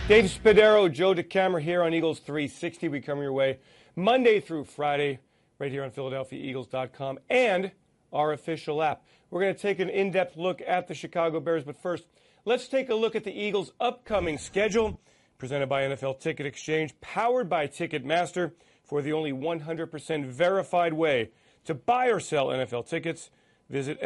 Dave Spadaro, Joe DeCamera here on Eagles 360. We come your way Monday through Friday right here on PhiladelphiaEagles.com and our official app. We're going to take an in-depth look at the Chicago Bears, but first, let's take a look at the Eagles' upcoming schedule, presented by NFL Ticket Exchange, powered by Ticketmaster, for the only 100% verified way to buy or sell NFL tickets. Visit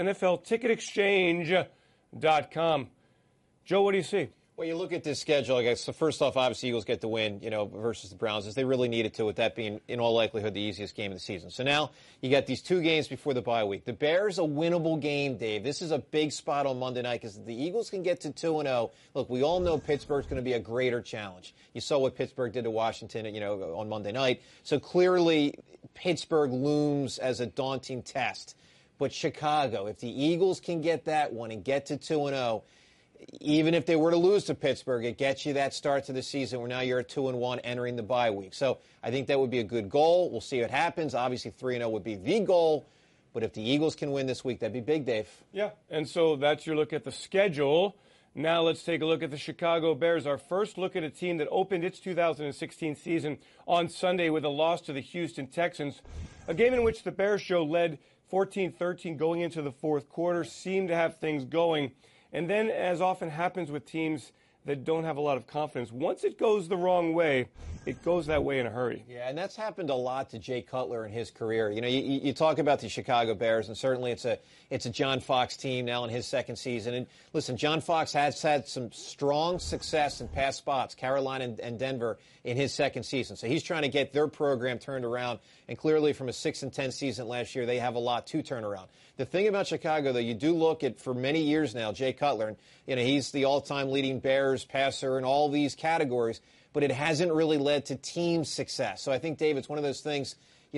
NFLTicketExchange.com. Joe, what do you see? Well, you look at this schedule, I guess, so first off, obviously, Eagles get the win, versus the Browns, as they really needed to, with that being, in all likelihood, the easiest game of the season. So now you got these two games before the bye week. The Bears, a winnable game, Dave. This is a big spot on Monday night because the Eagles can get to 2-0. Look, we all know Pittsburgh's going to be a greater challenge. You saw what Pittsburgh did to Washington, on Monday night. So clearly, Pittsburgh looms as a daunting test. But Chicago, if the Eagles can get that one and get to 2-0, even if they were to lose to Pittsburgh, it gets you that start to the season where now you're at 2-1 entering the bye week. So I think that would be a good goal. We'll see what happens. Obviously, 3-0 would be the goal. But if the Eagles can win this week, that'd be big, Dave. Yeah, and so that's your look at the schedule. Now let's take a look at the Chicago Bears. Our first look at a team that opened its 2016 season on Sunday with a loss to the Houston Texans, a game in which the Bears show led 14-13 going into the fourth quarter, seemed to have things going. And then, as often happens with teams that don't have a lot of confidence, once it goes the wrong way, it goes that way in a hurry. Yeah, and that's happened a lot to Jay Cutler in his career. You talk about the Chicago Bears, and certainly it's a John Fox team now in his second season. And listen, John Fox has had some strong success in past spots, Carolina and Denver, in his second season. So he's trying to get their program turned around. And clearly from a 6-10 season last year, they have a lot to turn around. The thing about Chicago, though, you do look at, for many years now, Jay Cutler, and he's the all-time leading Bears passer in all these categories, but it hasn't really led to team success. So I think, Dave, it's one of those things,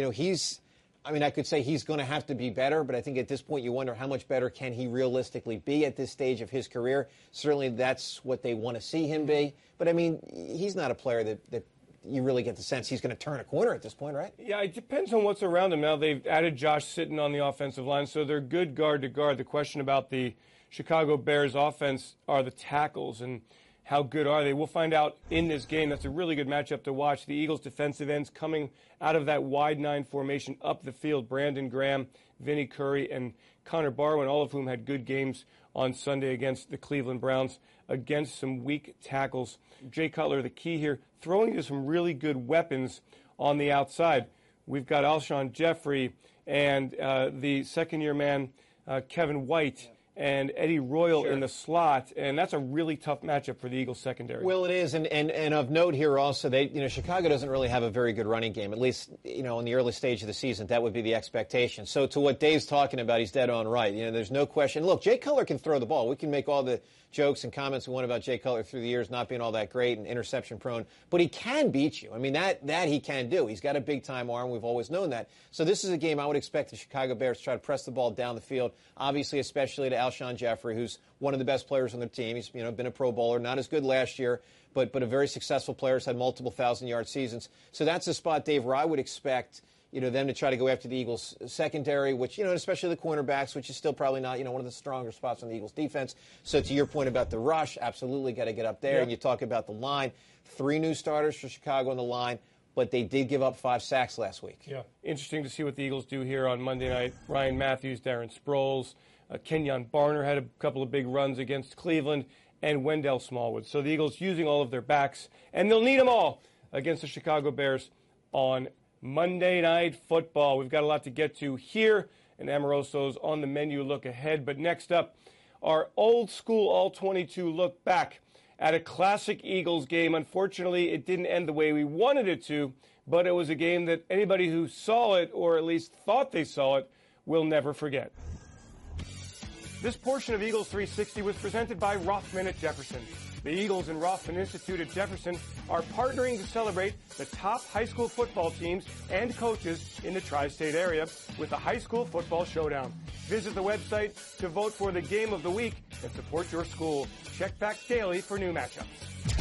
I could say he's going to have to be better, but I think at this point you wonder how much better can he realistically be at this stage of his career. Certainly that's what they want to see him be. But, he's not a player that you really get the sense he's going to turn a corner at this point, right? Yeah, it depends on what's around him. Now they've added Josh Sitton on the offensive line, so they're good guard to guard. The question about the Chicago Bears offense are the tackles, and how good are they? We'll find out in this game. That's a really good matchup to watch. The Eagles defensive ends coming out of that wide nine formation up the field. Brandon Graham, Vinnie Curry, and Connor Barwin, all of whom had good games on Sunday against the Cleveland Browns, against some weak tackles. Jay Cutler, the key here, throwing you some really good weapons on the outside. We've got Alshon Jeffrey and the second-year man, Kevin White, and Eddie Royal in the slot, and that's a really tough matchup for the Eagles secondary. Well, it is, and of note here also, Chicago doesn't really have a very good running game, at least, in the early stage of the season. That would be the expectation. So to what Dave's talking about, he's dead on right. There's no question. Look, Jay Cutler can throw the ball. We can make all the jokes and comments we want about Jay Cutler through the years not being all that great and interception prone, but he can beat you. That he can do. He's got a big-time arm. We've always known that. So this is a game I would expect the Chicago Bears to try to press the ball down the field, obviously especially to Alshon Jeffrey, who's one of the best players on their team. He's been a Pro Bowler, not as good last year, but a very successful player, has had multiple 1,000-yard seasons. So that's a spot, Dave, where I would expect them to try to go after the Eagles secondary, which, especially the cornerbacks, which is still probably not, one of the stronger spots on the Eagles defense. So to your point about the rush, absolutely got to get up there. Yeah. And you talk about the line, 3 new starters for Chicago on the line, but they did give up 5 sacks last week. Yeah, interesting to see what the Eagles do here on Monday night. Ryan Matthews, Darren Sproles, Kenyon Barner had a couple of big runs against Cleveland, and Wendell Smallwood. So the Eagles using all of their backs, and they'll need them all against the Chicago Bears on Monday Night Football. We've got a lot to get to here, and Amoroso's on the menu look ahead. But next up, our old school All-22 look back at a classic Eagles game. Unfortunately, it didn't end the way we wanted it to, but it was a game that anybody who saw it, or at least thought they saw it, will never forget. This portion of Eagles 360 was presented by Rothman at Jefferson. The Eagles and Rothman Institute at Jefferson are partnering to celebrate the top high school football teams and coaches in the tri-state area with the High School Football Showdown. Visit the website to vote for the game of the week and support your school. Check back daily for new matchups.